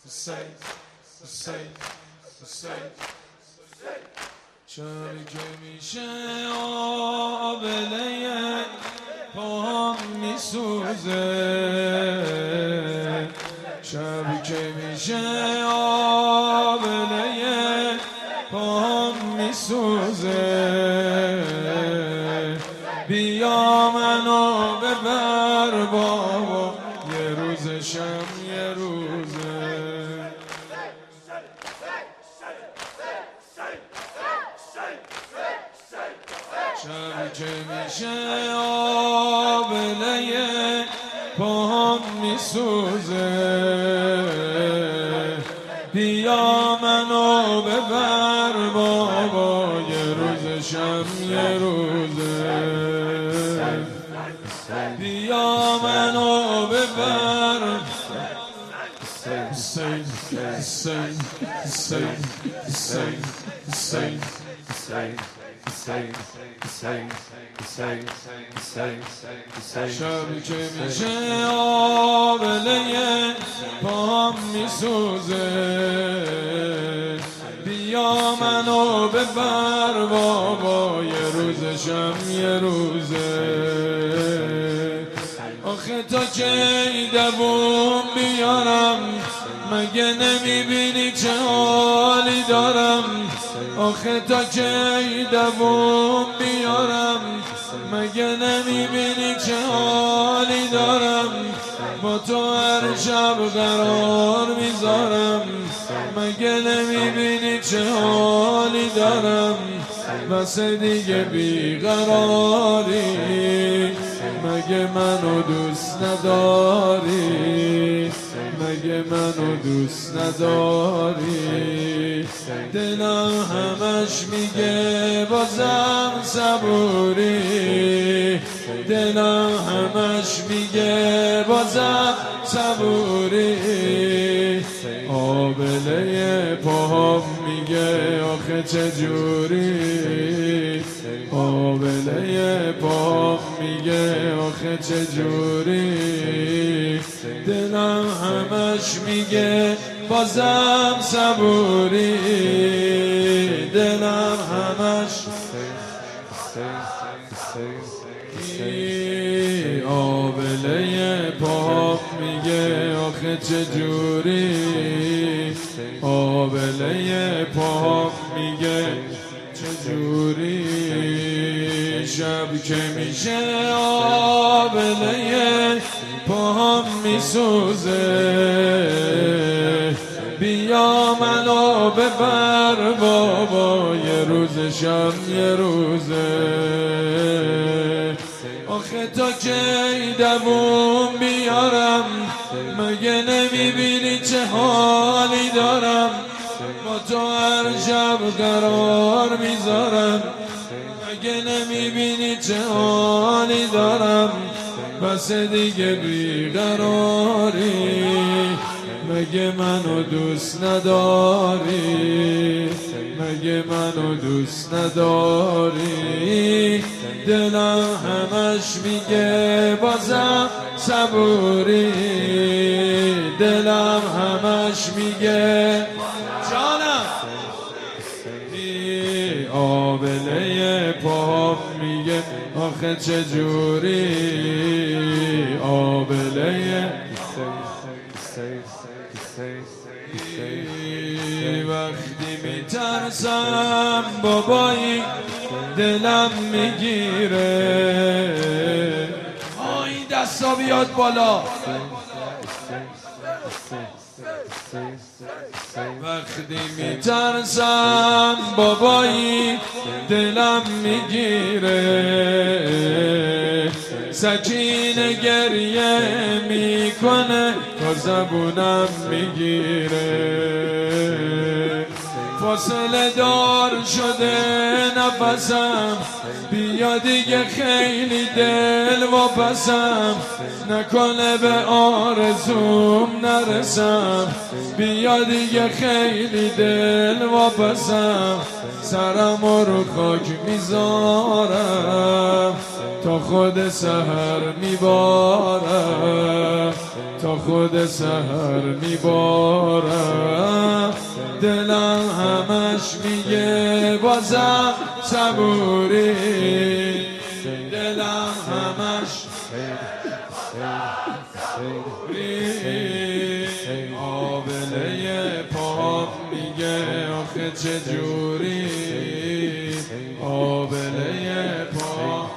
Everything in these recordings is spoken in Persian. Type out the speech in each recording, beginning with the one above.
شبی که میشه آبله پاهم میسوزه، شبی که میشه آبله پاهم میسوزه، بیا منو ببر بابا یه روزشم یه روزه. شبی که میشه آبله پاهم میسوزه، بیا منو ببر بابا یه روزشم یه روزه، بیا منو ببر. شبی که میشه آبله پاهم میسوزه، بیا منو ببر بابا یه روزشم یه روزه. آخه تا کی دووم بیارم، مگه نمیبینی چه حالی دارم؟ آخه تا کی دووم بیارم، مگه نمیبینی چه حالی دارم؟ با تو هر شب قرار میذارم، مگه نمیبینی چه حالی دارم؟ بس دیگه بیقراری، مگه منو دوست نداری؟ مگه منو دوست نداری؟ دلم همش میگه بازم صبوری، دلم همش میگه بازم صبوری. آبله پاهم میگه آخه چجوری؟ آبله پاهم میگه آخه چجوری؟ دلم همش میگه بازم صبوری، دلم همش. آبله پاهم میگه آخه چجوری؟ آبله پاهم میگه چجوری؟ شب که میشه آبله پاهم میسوزه، بیا منو ببر بابا یه روزشم یه روزه. آخه تا کی دووم بیارم، مگه نمیبینی چه حالی دارم؟ با تو هر شب قرار میذارم، مگه نمیبینی چه حالی دارم؟ بس دیگه بیقراری، مگه منو دوست نداری؟ مگه منو دوست نداری؟ دلم همش میگه بازم صبوری، دلم همش میگه جانم. آبله پاهم میگه آخه چجوری؟ آبله وقتی میترسم بابایی دلم میگیره، این دستا بیاد بالا. وقتی میترسم بابایی دلم میگیره، سکینه گریه میکنه تا زبونم میگیره، فاصله دار شده نفسم، بیا دیگه خیلی دل واپسم، نکنه به آرزوم نرسم، بیا دیگه خیلی دل واپسم، سرم رو خاک میذارم تا خود سحر میبارم، تا خود سحر میبارم، دلم همش میگه بازم صبوری، دلم همش آبله پام میگه آخه چجوری، آبله پام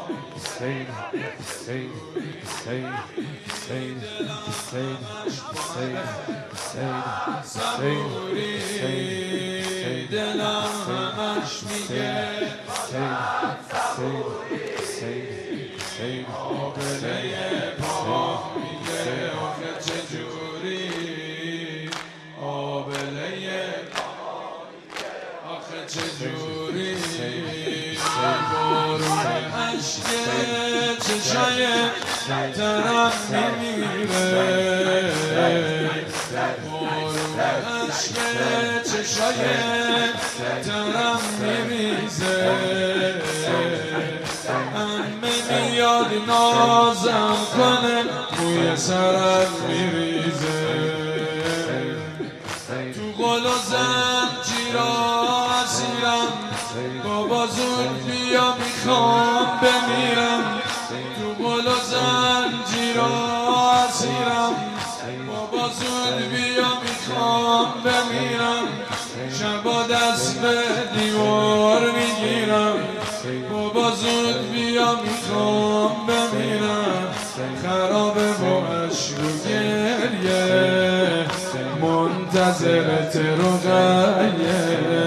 صبوری، دلم همش میگه آبله پام میگه آخه چجوری، آبله آخه چجوری، بارون عشق چشای ترم میمیره، بارون عشق چشای ترم میریزه، همه میاد نازم کنه موی سرم میریزه، تو قل و زنجیرا اسیرم، بابا زود بیا میخوام بمیرم، تو قل و زنجیرا اسیرم، بابا زود بیا میخوام بمیرم، شبا دست به دیوار میگیرم، بابا زود بیا میخوام بمیرم، خرابه با عشق و گریه، منتظرت رقیه،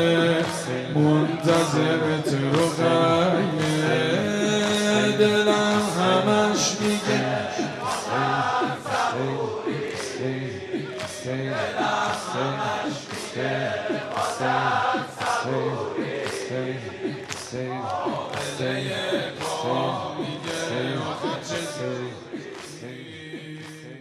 منتظرت رقیه، دلم همش میگه